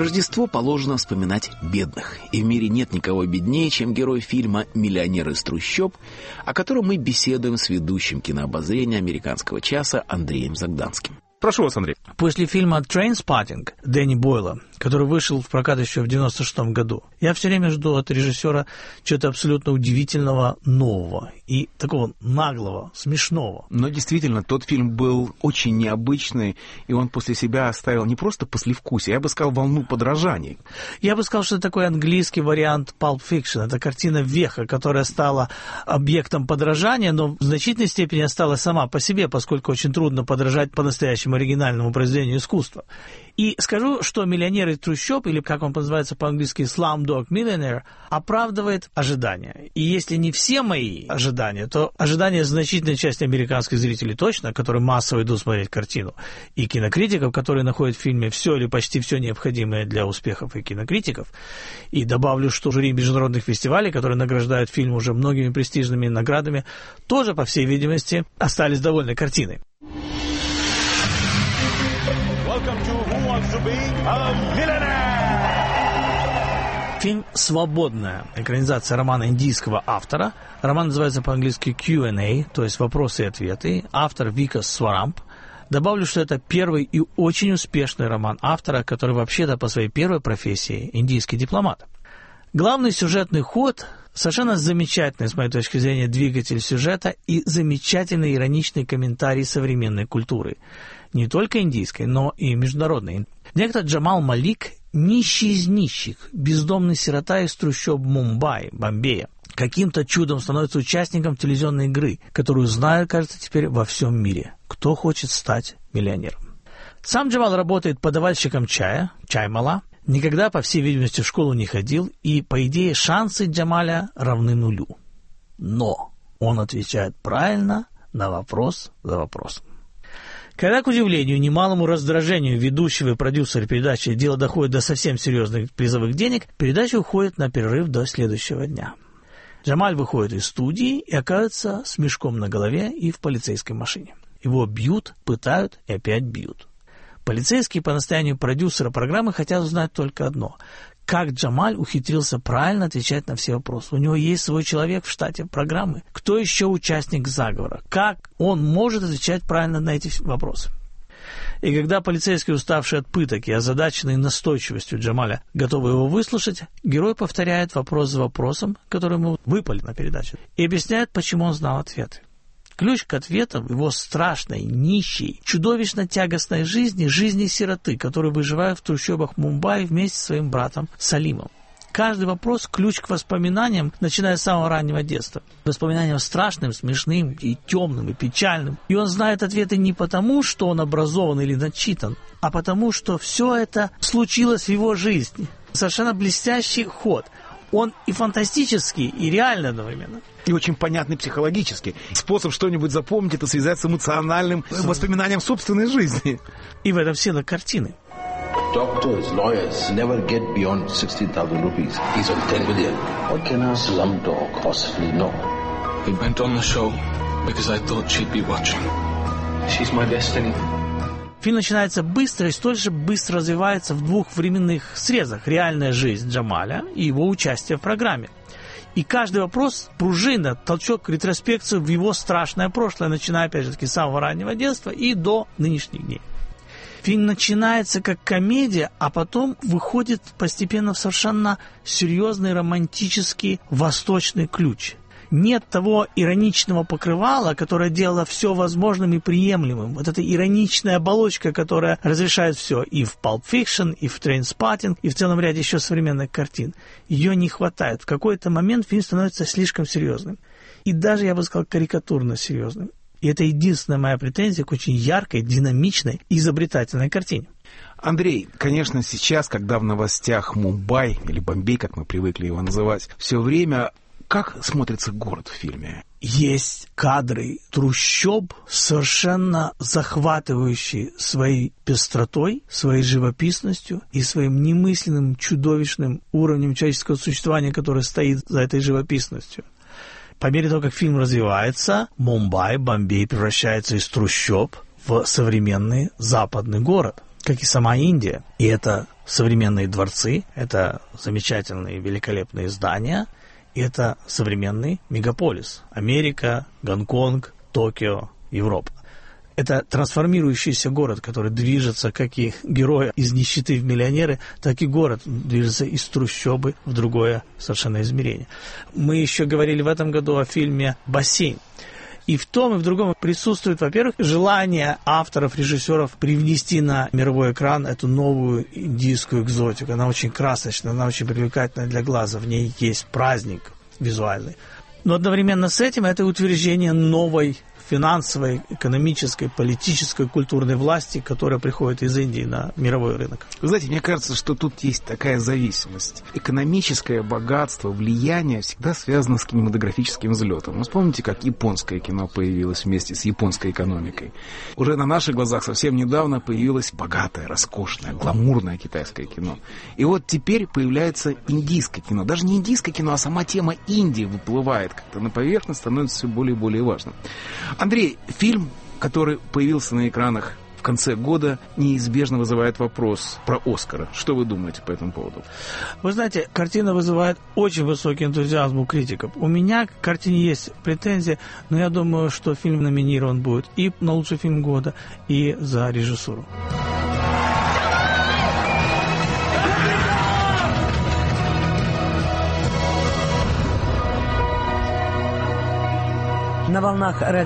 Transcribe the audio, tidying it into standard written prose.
Рождество положено вспоминать бедных, и в мире нет никого беднее, чем герой фильма «Миллионер из трущоб», о котором мы беседуем с ведущим кинообозрения «Американского часа» Андреем Загданским. Прошу вас, Андрей. После фильма «Trainspotting» Дэнни Бойла, который вышел в прокат еще в 1996 году, я все время жду от режиссера чего-то абсолютно удивительного, нового и такого наглого, смешного. Но действительно, тот фильм был очень необычный, и он после себя оставил не просто послевкусие, я бы сказал, волну подражаний. Я бы сказал, что это такой английский вариант Pulp Fiction. Это картина веха, которая стала объектом подражания, но в значительной степени осталась сама по себе, поскольку очень трудно подражать по-настоящему оригинальному произведению искусства. И скажу, что «Миллионер из трущоб», или как он называется по-английски «Slumdog Millionaire», оправдывает ожидания. И если не все мои ожидания, то ожидания значительной части американских зрителей точно, которые массово идут смотреть картину, и кинокритиков, которые находят в фильме все или почти все необходимое для успехов и кинокритиков. И добавлю, что жюри международных фестивалей, которые награждают фильм уже многими престижными наградами, тоже, по всей видимости, остались довольны картиной. Фильм «Свободная» — экранизация романа индийского автора. Роман называется по-английски Q&A, то есть «Вопросы и ответы». Автор Викас Сварамп. Добавлю, что это первый и очень успешный роман автора, который вообще-то по своей первой профессии индийский дипломат. Главный сюжетный ход — совершенно замечательный, с моей точки зрения, двигатель сюжета и замечательный ироничный комментарий современной культуры. Не только индийской, но и международной. Некто Джамал Малик — нищий из нищих, бездомный сирота из трущоб Мумбаи, Бомбея. Каким-то чудом становится участником телевизионной игры, которую знают, кажется, теперь во всем мире. Кто хочет стать миллионером? Сам Джамал работает подавальщиком чая, чаймала. Никогда, по всей видимости, в школу не ходил, и, по идее, шансы Джамаля равны нулю. Но он отвечает правильно на вопрос за вопросом. Когда, к удивлению, немалому раздражению ведущего и продюсера передачи дело доходит до совсем серьезных призовых денег, передача уходит на перерыв до следующего дня. Джамаль выходит из студии и оказывается с мешком на голове и в полицейской машине. Его бьют, пытают и опять бьют. Полицейские по настоянию продюсера программы хотят узнать только одно – как Джамаль ухитрился правильно отвечать на все вопросы. У него есть свой человек в штате программы. Кто еще участник заговора? Как он может отвечать правильно на эти вопросы? И когда полицейские, уставшие от пыток и озадаченные настойчивостью Джамаля, готовы его выслушать, герой повторяет вопрос за вопросом, который ему выпали на передаче, и объясняет, почему он знал ответы. Ключ к ответам в его страшной, нищей, чудовищно тягостной жизни, жизни сироты, который выживает в трущобах Мумбаи вместе со своим братом Салимом. Каждый вопрос – ключ к воспоминаниям, начиная с самого раннего детства. Воспоминаниям страшным, смешным, и темным, и печальным. И он знает ответы не потому, что он образован или начитан, а потому, что все это случилось в его жизни. Совершенно блестящий ход. Он и фантастический, и реальный одновременно. И очень понятный психологически. Способ что-нибудь запомнить — это связать с эмоциональным воспоминанием собственной жизни. И в этом сила картины. Doctors, lawyers never get beyond 60,000 rupees. He's on 10 million. What can a slumdog possibly know? He went on the show because I thought she'd be watching. She's my destiny. Фильм начинается быстро и столь же быстро развивается в двух временных срезах. Реальная жизнь Джамаля и его участие в программе. И каждый вопрос – пружина, толчок, ретроспекцию в его страшное прошлое, начиная, опять же таки, с самого раннего детства и до нынешних дней. Фильм начинается как комедия, а потом выходит постепенно в совершенно серьезный романтический восточный ключ. Нет того ироничного покрывала, которое делало все возможным и приемлемым. Вот эта ироничная оболочка, которая разрешает все и в Pulp Fiction, и в Trainspotting, и в целом ряде еще современных картин. Ее не хватает. В какой-то момент фильм становится слишком серьезным. И даже, я бы сказал, карикатурно серьезным. И это единственная моя претензия к очень яркой, динамичной и изобретательной картине. Андрей, конечно, сейчас, когда в новостях Мумбай, или Бомбей, как мы привыкли его называть, все время... Как смотрится город в фильме? Есть кадры трущоб, совершенно захватывающие своей пестротой, своей живописностью и своим немысленным, чудовищным уровнем человеческого существования, которое стоит за этой живописностью. По мере того, как фильм развивается, Мумбай, Бомбей превращается из трущоб в современный западный город. как и сама Индия. И это современные дворцы, это замечательные, великолепные здания, и это современный мегаполис. Америка, Гонконг, Токио, Европа. Это трансформирующийся город, который движется, как и герои из нищеты в миллионеры, так и город движется из трущобы в другое совершенно измерение. Мы еще говорили в этом году о фильме «Бассейн». И в том, и в другом присутствует, во-первых, желание авторов, режиссеров привнести на мировой экран эту новую индийскую экзотику. Она очень красочная, она очень привлекательна для глаза, в ней есть праздник визуальный. Но одновременно с этим это утверждение новой финансовой, экономической, политической, культурной власти, которая приходит из Индии на мировой рынок. Вы знаете, мне кажется, что тут есть такая зависимость. Экономическое богатство, влияние всегда связано с кинематографическим взлетом. Вы вспомните, как японское кино появилось вместе с японской экономикой. Уже на наших глазах совсем недавно появилось богатое, роскошное, гламурное китайское кино. И вот теперь появляется индийское кино. Даже не индийское кино, а сама тема Индии выплывает как-то на поверхность, становится все более и более важным. Андрей, фильм, который появился на экранах в конце года, неизбежно вызывает вопрос про «Оскара». Что вы думаете по этому поводу? Вы знаете, картина вызывает очень высокий энтузиазм у критиков. У меня к картине есть претензии, но я думаю, что фильм номинирован будет и на лучший фильм года, и за режиссуру. На волнах